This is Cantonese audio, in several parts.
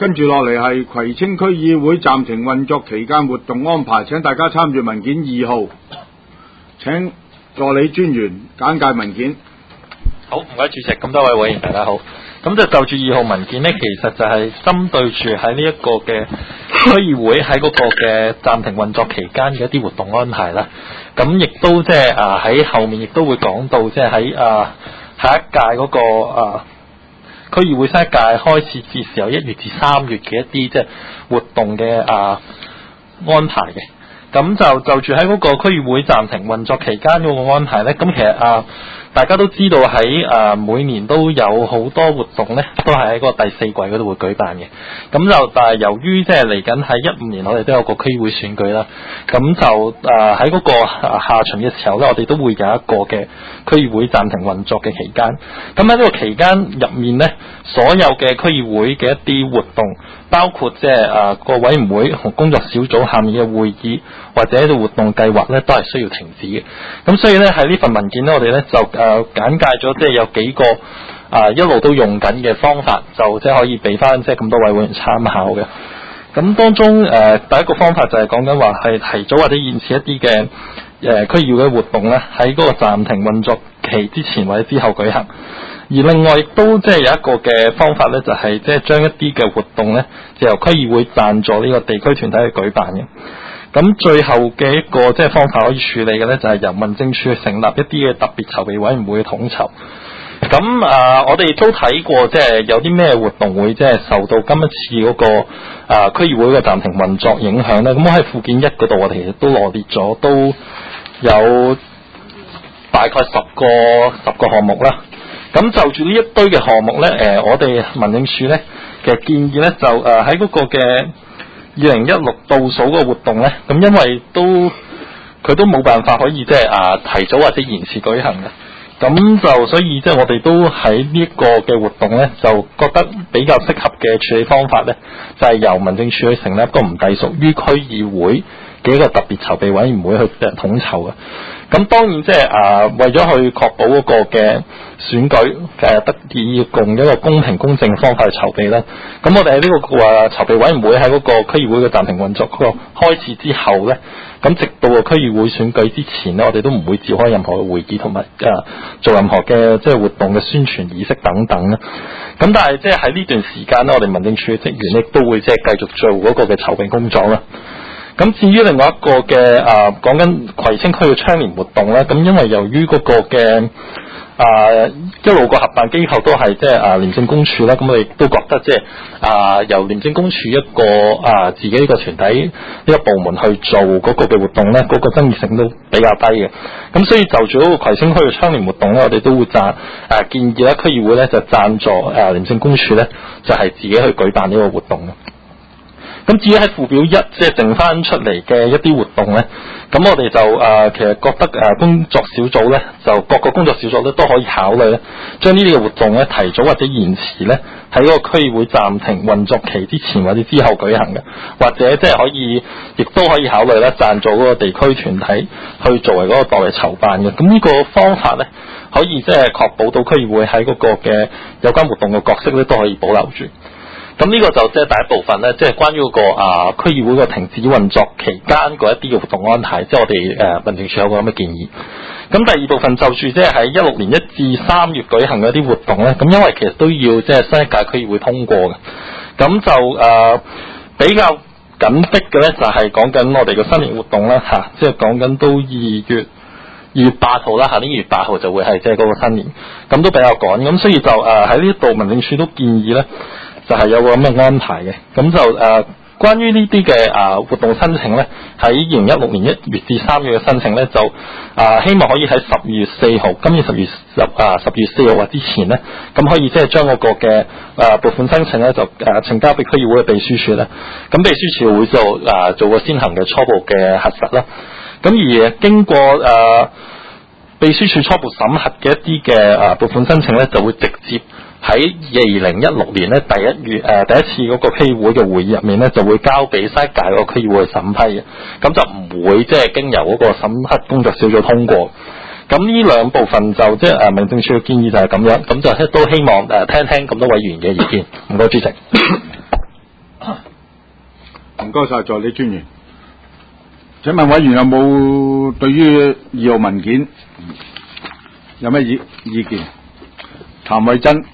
跟住落嚟係葵青區議會暫停運作期間活動安排，請大家參閱文件2號。請助理專員簡介文件。 好，唔該主席，咁多位委員大家好。咁就住2號文件呢，其實就係針對住喺呢一個嘅區議會喺嗰個嘅暫停運作期間嘅一啲活動安排啦。咁亦都即係喺後面亦都會講到，即係喺下一屆嗰個區議會新一屆開始至時由1月至3月嘅一啲即係活動嘅安排嘅。咁就住喺嗰個區議會暫停運作期間嗰個安排咧，咁其實大家都知道喺每年都有好多活動咧，都係喺嗰個第4季嗰度會舉辦嘅。咁但係由於即係嚟緊喺15年，我哋都有個區議會選舉啦。咁就喺嗰個下旬嘅時候咧，我哋都會有一個嘅區議會暫停運作嘅期間。咁喺呢個期間入面咧，所有嘅區議會嘅一啲活動，包括即係個委員會同工作小組下面嘅會議或者一啲活動計劃咧，都係需要停止嘅。咁所以咧喺呢份文件咧，我哋咧就簡介咗即係有幾個一路都用緊嘅方法，就即係可以俾翻即係咁多位委員參考嘅。咁當中第一個方法就係講緊話係提早或者延遲一啲嘅區議會活動咧，喺嗰個暫停運作期之前或者之後舉行。而另外亦都即係有一個嘅方法咧，就係即係將一啲嘅活動咧，就由區議會贊助呢個地區團體去舉辦嘅。咁最後嘅一個即係方法可以處理嘅咧，就係由民政處成立一啲嘅特別籌備委員會嘅統籌。咁我哋亦都睇過即係有啲咩活動會即係受到今一次嗰個區議會嘅暫停運作影響咧。咁我喺附件1嗰度，我哋其實都羅列咗，都有大概10個項目啦。咁就住呢一堆嘅項目咧，我哋民政處咧嘅建議咧，就喺嗰個嘅2016倒數嗰個活動咧，咁因為佢都冇辦法可以即係提早或者延遲舉行嘅。咁就所以即係我哋都喺呢一個嘅活動咧，就覺得比較適合嘅處理方法咧，就係由民政處去成立一個唔隸屬於區議會嘅一個特別籌備委員會去統籌嘅。咁當然即係為咗去確保嗰個嘅選舉得以用一個公平公正嘅方法去籌備咧，咁我哋喺呢個籌備委員會喺嗰個區議會嘅暫停運作嗰個開始之後咧，咁直到個區議會選舉之前咧，我哋都唔會召開任何嘅會議同埋做任何嘅即係活動嘅宣傳儀式等等啦。咁但係即係喺呢段時間咧，我哋民政處嘅職員咧都會即係繼續做嗰個嘅籌備工作啦。咁至於另外一個嘅講緊葵青區嘅倡廉活動咧，咁因為由於嗰個嘅一路個合辦機構都係即係廉政公署啦，咁我哋都覺得即係由廉政公署一個自己一個團體一個部門去做嗰個嘅活動咧，嗰個爭議性都比較低嘅。咁所以就住嗰個葵青區嘅倡廉活動咧，我哋都會建議咧區議會咧就贊助廉政公署咧就係自己去舉辦呢個活動嘅。咁至於喺附表1即係剩翻出嚟嘅一啲活動咧，咁我哋就其實覺得工作小組咧，就各個工作小組咧都可以考慮咧，將呢啲嘅活動咧提早或者延遲咧喺嗰個區議會暫停運作期之前或者之後舉行嘅，或者即係可以，亦都可以考慮咧贊助嗰個地區團體去作為嗰個代為籌辦嘅。咁呢個方法咧，可以即係確保到區議會喺嗰個嘅有關活動嘅角色咧都可以保留住。咁呢個就即係第一部分咧，即係關於嗰個區議會個停止運作期間嗰一啲嘅活動安排，即係我哋民政處有個咁嘅建議。咁第二部分就住即係喺16年1至3月舉行嘅一啲活動咧，咁因為其實都要即係新一屆區議會通過嘅，咁就比較緊迫嘅咧就係講緊我哋嘅新年活動啦嚇，即係講緊都2月8號啦嚇，呢2月8號就會係即係嗰個新年，咁都比較趕，咁所以就喺呢度民政處都建議咧。就係有個咁嘅安排嘅，咁就關於呢啲嘅活動申請咧，喺2016年1月至3月嘅申請咧，就希望可以喺12月4號，今年10月4號或之前咧，咁可以即係將嗰個嘅撥款申請咧，就呈交俾區議會嘅秘書處咧，咁秘書處會就做個先行嘅初步嘅核實啦。咁而經過秘書處初步審核嘅一啲嘅撥款申請咧，就會直接喺2016年咧第一次嗰個區議會嘅會議入面咧，就會交俾新一屆嗰個區議會審批嘅，咁就唔會即係經由嗰個審核工作小組通過。咁呢兩部分就即係民政處嘅建議就係咁樣，咁就都希望聽聽咁多委員嘅意見。唔該主席。 該晒助理專員。請問委員有冇對於2號文件有咩意見？譚慧珍。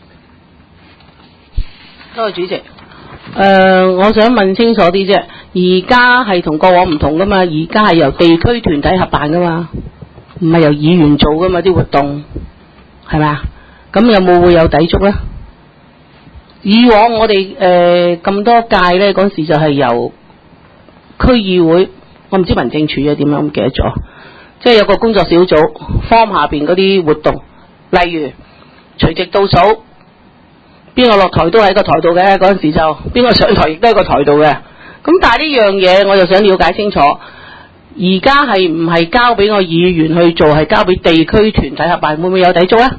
多謝主席。我想問清楚啲啫，而家係同過往唔同噶嘛？而家係由地區團體合辦噶嘛，唔係由議員做噶嘛啲活動，係咪啊？咁有冇會有抵觸咧？以往我哋咁多屆咧，嗰時就係由區議會，我唔知民政處啊點樣，唔記得咗，即係有個工作小組 form 下邊嗰啲活動，例如除夕倒數。邊個落台都喺個台度嘅，嗰陣時就邊個上台亦都喺個台度嘅。咁但係呢樣嘢我就想了解清楚，而家係唔係交俾我議員去做，係交俾地區團體合辦，會唔會有抵觸咧？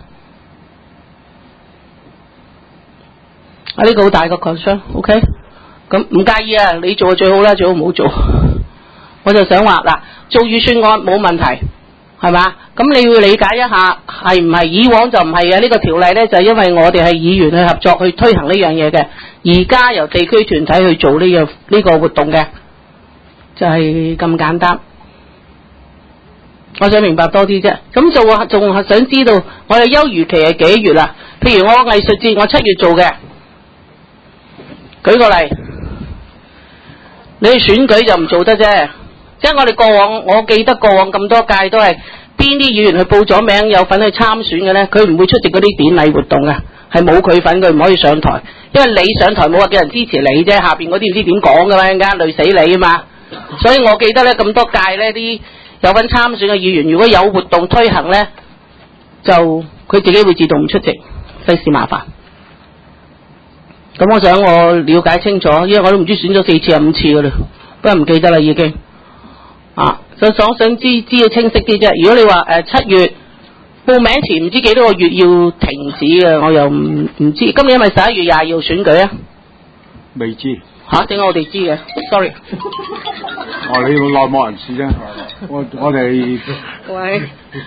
啊，呢個好大個 concern，OK？咁唔介意啊，你做就最好啦，最好唔好做。我就想話嗱，做預算案冇問題。係嘛？咁你要理解一下，係唔係以往就唔係嘅？呢個條例呢，就係因為我哋係議員去合作去推行呢樣嘢嘅，而家由地區團體去做呢個活動嘅，就係咁簡單。我想明白多啲啫。咁仲係想知道我哋休漁期係幾月啦？譬如我藝術節我7月做嘅，舉個例，你去選舉就唔做得啫。即係我哋過往，我記得過往咁多屆都係邊啲議員去報咗名有份去參選嘅呢？佢唔會出席嗰啲典禮活動嘅，係冇佢份，佢唔可以上台，因為你上台冇話叫人支持你啫，下邊嗰啲唔知點講噶嘛，陣間累死你啊嘛。所以我記得呢，咁多屆呢啲有份參選嘅議員，如果有活動推行呢，就佢自己會自動唔出席，費事麻煩。咁我想我了解清楚，因為我都唔知選咗4次5次噶啦，不過唔記得啦已經。就想知要清晰啲啫。如果你話7月報名前唔知幾多個月要停止嘅，我又唔知。今年係咪11月20號選舉啊？ 未知。 點解我哋知嘅 ？Sorry。 你要內幕人士啫。我哋喂。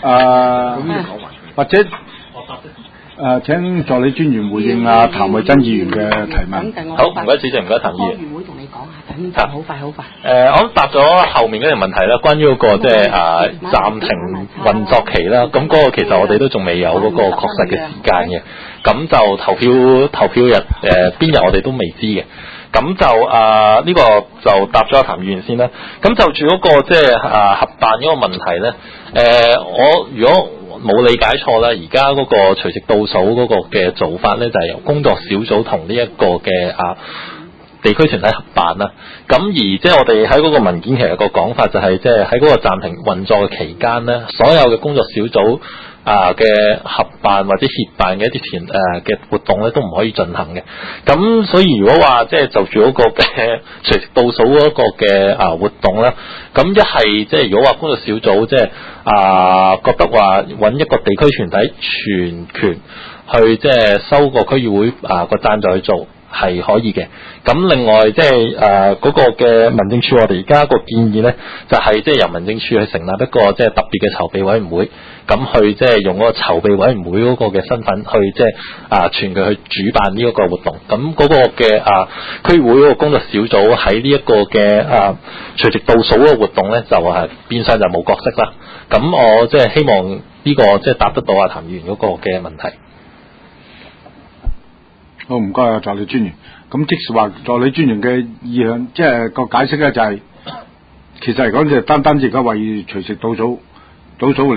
或者請助理專員回應譚慧珍議員嘅提問。 好，唔該主席，唔該譚議員。 會同你講下，等好快。 我答咗後面嗰條問題啦，關於嗰個即係暫停運作期啦。咁嗰個其實我哋都仲未有嗰個確實嘅時間嘅。咁就投票日邊日我哋都未知嘅。咁就呢個就答咗譚議員先啦。咁就住嗰個即係合辦嗰個問題咧，我如果冇理解錯啦，而家嗰個除夕倒數嗰個嘅做法咧，就係由工作小組同呢一個嘅地區團體合辦啦。咁而即係我哋喺嗰個文件其實個講法就係，即係喺嗰個暫停運作嘅期間咧，所有嘅工作小組嘅合辦或者協辦嘅一啲嘅活動咧，都唔可以進行嘅。咁所以如果話即係就住嗰個嘅除夕倒數嗰個嘅活動咧，咁一係即係如果話工作小組即係覺得話揾一個地區團體全權去即係收個區議會個贊助去做，係可以嘅。咁另外即係嗰個嘅民政處，我哋而家個建議咧，就係即係由民政處去成立一個即係特別嘅籌備委員會，咁去即係用嗰個籌備委員會嗰個嘅身份去即係全權去主辦呢一個活動。咁嗰個嘅區議會嗰個工作小組喺呢一個嘅除夕倒數嗰個活動咧，就係變相就冇角色啦。咁我即係希望呢個即係答得到譚議員嗰個嘅問題。 好，唔該助理專員。咁即係話助理專員嘅意向，即係個解釋咧，就係其實嚟講就單單而家為除夕倒數嚟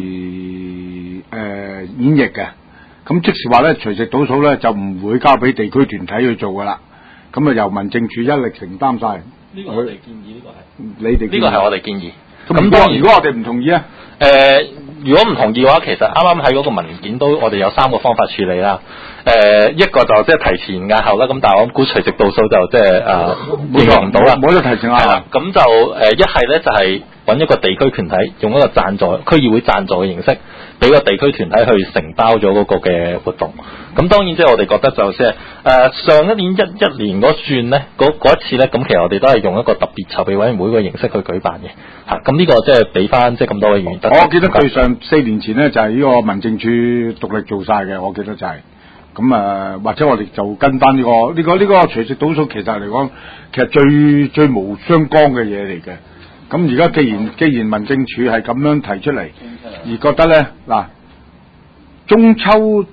演繹嘅。咁即係話咧，除夕倒數咧就唔會交俾地區團體去做噶啦。咁由民政處一力承擔晒。 呢個我哋建議，呢個係你哋呢個係我哋建議。 咁當然，如果我哋唔同意啊？ 如果唔同意嘅話，其實啱啱喺嗰個文件都我哋有3個方法處理啦。一個就即係提前押後啦，咁但係我估除夕倒數就即係應用唔到啦， 冇得提前押後。 咁就一係咧就係揾一個地區團體，用一個贊助區議會贊助嘅形式，俾個地區團體去承包咗嗰個嘅活動。咁當然即係我哋覺得就即係上一年一年嗰轉咧，嗰一次咧，咁其實我哋都係用一個特別籌備委員會嘅形式去舉辦嘅。咁呢個即係俾翻即係咁多位議員。我記得對上4年前咧就係呢個民政處獨立做晒嘅，我記得就係。 咁或者我哋就跟翻呢個除夕倒數，其實嚟講，其實最無相干嘅嘢嚟嘅。咁而家既然民政處係咁樣提出嚟，而覺得咧嗱，中秋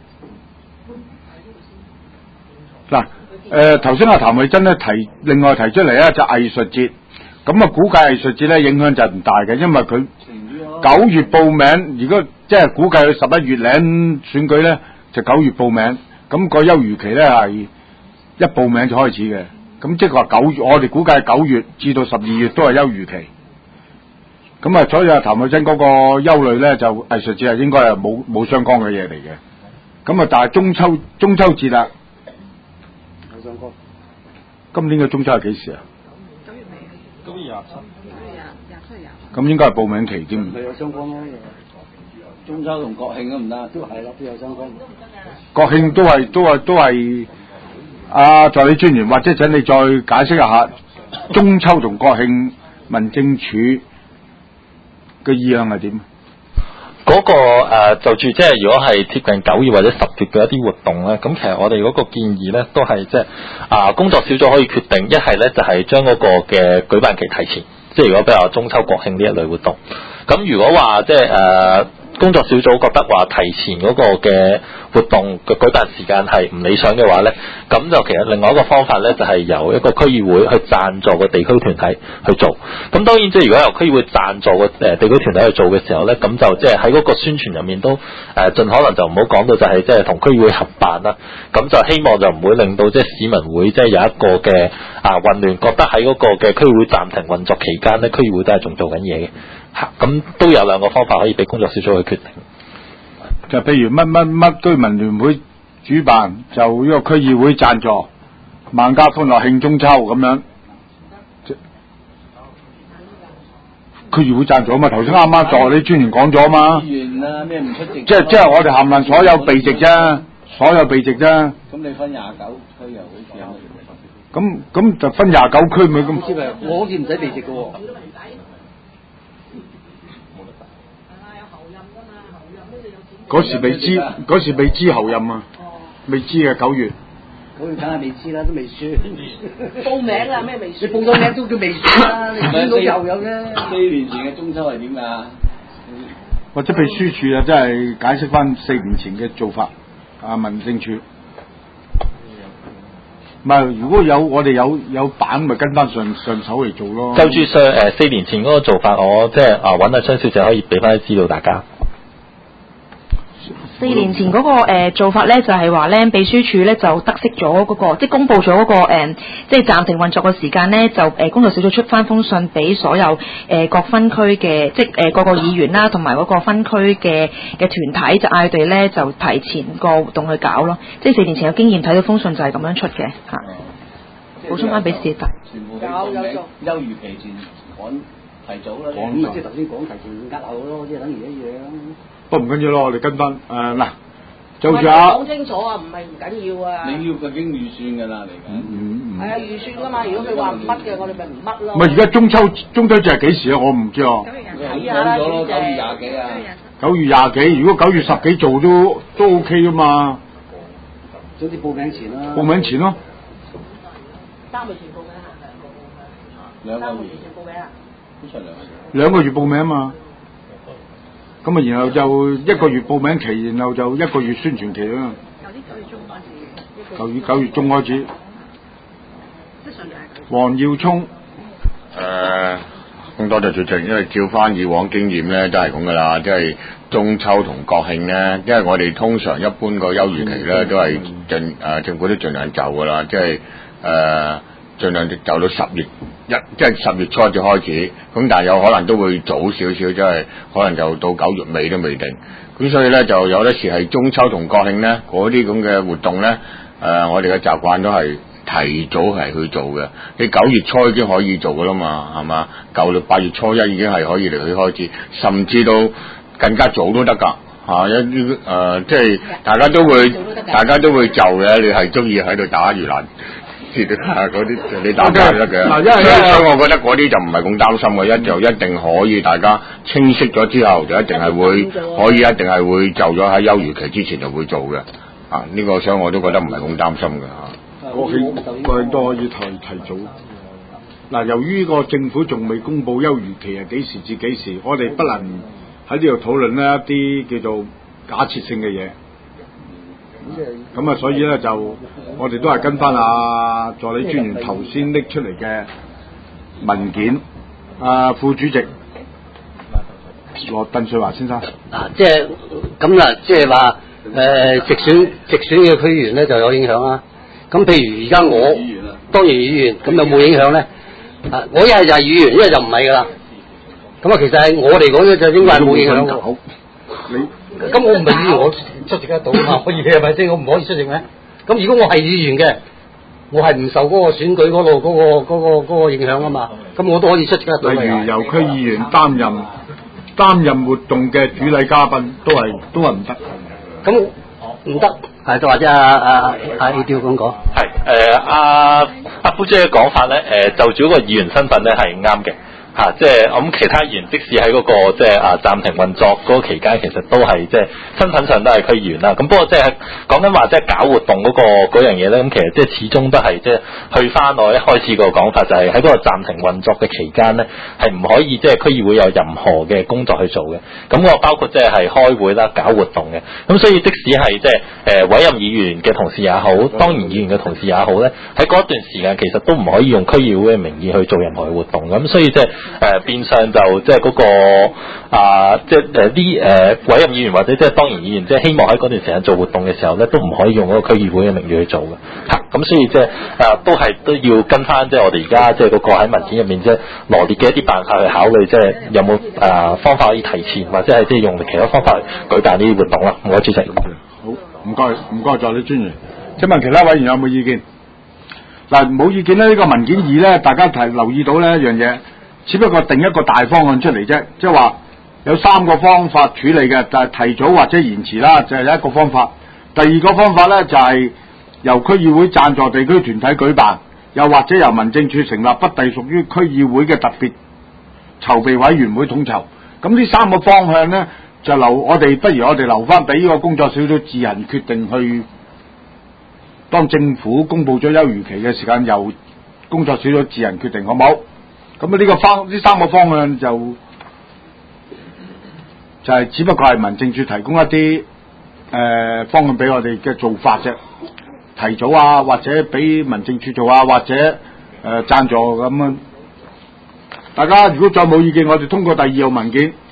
嗱頭先阿譚慧珍咧另外提出嚟咧就藝術節，咁啊估計藝術節咧影響就唔大嘅，因為佢9月報名，如果即係估計佢11月領選舉咧，就9月報名，咁個休漁期咧係一報名就開始嘅，咁即係話9月，我哋估計9月至到12月都係休漁期。咁啊，所以阿譚慧珍嗰個憂慮咧，就藝術節係應該係冇相干嘅嘢嚟嘅。咁啊，但係中秋節啦，冇相干。今年嘅中秋係幾時啊？9月27。咁應該係報名期添。 佢有相干咯，中秋同國慶都唔得，都係啦，都有相干。 國慶都係助理專員，或者請你再解釋一下中秋同國慶民政處嘅意向係點？ 嗰個就住即係如果係貼近9月或者10月嘅一啲活動咧，咁其實我哋嗰個建議咧都係即係工作小組可以決定，一係咧就係將嗰個嘅舉辦期提前，即係如果比如話中秋國慶呢一類活動，咁如果話即係工作小組覺得話提前嗰個嘅活動嘅舉辦時間係唔理想嘅話咧，咁就其實另外一個方法咧就係由一個區議會去贊助個地區團體去做。咁當然即係如果由區議會贊助個地區團體去做嘅時候咧，咁就即係喺嗰個宣傳入面都盡可能就唔好講到就係即係同區議會合辦啦。咁就希望就唔會令到即係市民會即係有一個嘅混亂，覺得喺嗰個嘅區議會暫停運作期間咧，區議會都係仲做緊嘢嘅。咁都有兩個方法可以俾工作小組去決定。 就譬如乜居民聯會主辦，就呢個區議會贊助，萬家歡樂慶中秋咁樣。區議會贊助啊嘛，頭先啱啱助理專員講咗啊嘛。 議員啊咩唔出席？ 即係我哋冚唪唥所有備席啫，所有備席啫。 咁你分29區又好似有乜？ 咁就分29區咪咁。 我好似唔使備席嘅喎。 嗰時未知候任啊，未知嘅9月。 9月梗係未知啦，都未選。 報名啊咩未選？ 你報咗名都叫未選啦，你選到又有啫。4年前嘅中秋係點㗎？ 或者秘書處啊，真係解釋翻4年前嘅做法民政處。唔係，如果我哋有版，咪跟翻上手嚟做咯。 就住4年前嗰個做法，我即係揾阿張小姐可以俾翻啲資料大家。 4年前嗰個做法咧，就係話咧，秘書處咧就得悉咗嗰個，即係公佈咗嗰個即係暫停運作嘅時間咧，就工作小組出翻封信俾所有各分區嘅，即係各個議員啦，同埋嗰個分區嘅團體，就嗌佢哋咧就提前個活動去搞咯。即係4年前有經驗睇到封信就係咁樣出嘅嚇。補充翻俾市民。 全部有做休漁期前趕提早啦。咁啊，即係頭先講提前押後咯，即係等於一樣。 不過唔緊要咯，我哋跟翻嗱，就住講清楚啊，唔係唔緊要啊。你要究竟預算㗎啦嚟緊。係啊， 預算㗎嘛。如果佢話唔乜嘅，我哋咪唔乜咯。 唔係而家中秋節係幾時啊？我唔知啊。 睇下啦， 咗咯，9月20幾啊。 9月20幾，如果9月10幾做都 OK 㗎嘛。 早啲報名前啦。 報名前咯。 3個月前報名啊 ？2個月。 3個月前報名啊？ 好長2個月。 2個月報名啊嘛。咁啊，然後就1個月報名期，然後就1個月宣傳期啦。9月中開始。黃耀聰。 咁多謝主席，因為照翻以往經驗咧，都係咁噶啦，即係中秋同國慶咧，因為我哋通常一般個休漁期咧都係政府都盡量就噶啦，即係盡量就到10月即係10月初至開始，咁但係有可能都會早少少，即係可能就到9月尾都未定。咁所以咧就有啲時係中秋同國慶咧嗰啲咁嘅活動咧，我哋嘅習慣都係提早係去做嘅。你9月初已經可以做噶啦嘛，係嘛？舊歷8月初1已經係可以嚟去開始，甚至到更加早都得㗎嚇。一啲即係大家都會就嘅，你係中意喺度打魚欄。嗰啲你打交得嘅，所以我覺得嗰啲就唔係咁擔心嘅，就一定可以大家清晰咗之後，就一定係會就咗喺休漁期之前就會做嘅。 啊，呢個所以我都覺得唔係咁擔心嘅嚇。 國慶都可以提早。嗱，由於個政府仲未公布休漁期係幾時至幾時，我哋不能喺呢度討論呢一啲叫做假設性嘅嘢。咁啊，所以咧就我哋都係跟翻助理專員頭先拎出嚟嘅文件。副主席鄧瑞華先生。 即係咁啦，即係話直選嘅區議員咧就有影響啦。咁譬如而家我當然議員，咁有冇影響咧？我一係就係議員，一係就唔係噶啦。咁啊，其實係我嚟講咧，就應該係冇影響嘅。 好， 咁我唔係議員，我出席得到嘛？可以係咪先？我唔可以出席咩？咁如果我係議員嘅，我係唔受嗰個選舉嗰度嗰個影響啊嘛。咁我都可以出席得到。 例如由區議員擔任活動嘅主禮嘉賓，都係唔得。 咁唔得，係就或者阿 A 雕咁講。 係阿夫姐嘅講法咧，就住嗰個議員身份咧係啱嘅。即係我諗其他議員，即使喺嗰個即係暫停運作嗰個期間，其實都係即係身份上都係區議員啦。咁不過即係講緊話即係搞活動嗰樣嘢咧，咁其實即係始終都係即係去翻我一開始個講法，就係喺嗰個暫停運作嘅期間咧，係唔可以即係區議會有任何嘅工作去做嘅。咁我包括即係開會啦、搞活動嘅。咁所以即使係即係委任議員嘅同事也好，當然議員嘅同事也好咧，喺嗰一段時間其實都唔可以用區議會嘅名義去做任何嘅活動。咁所以即係變相就即係嗰個即係啲委任議員或者即係當然議員，即係希望喺嗰段時間做活動嘅時候咧，都唔可以用嗰個區議會嘅名義去做嘅嚇。咁所以即係都要跟翻即係我哋而家即係嗰個喺文件入面即係羅列嘅一啲辦法去考慮，即係有冇方法可以提前或者係即係用其他方法去舉辦呢啲活動啦。唔該，主席。 好，唔該，助理專員。請問其他委員有冇意見？嗱，冇意見咧，呢個文件2咧，大家留意到呢一樣嘢。只不過定一個大方案出嚟啫，即係話有3個方法處理嘅，就係提早或者延遲啦，就係一個方法。第二個方法呢，就係由區議會贊助地區團體舉辦，又或者由民政處成立不隸屬於區議會嘅特別籌備委員會統籌。咁呢3個方向呢，就不如我哋留翻俾呢個工作小組自行決定去。當政府公布咗休漁期嘅時間，由工作小組自行決定，好冇？咁呢3個方向就係只不過係民政處提供一啲方案俾我哋嘅做法啫，提早或者俾民政處做或者贊助咁樣。大家如果再冇意見，我哋通過第2號文件。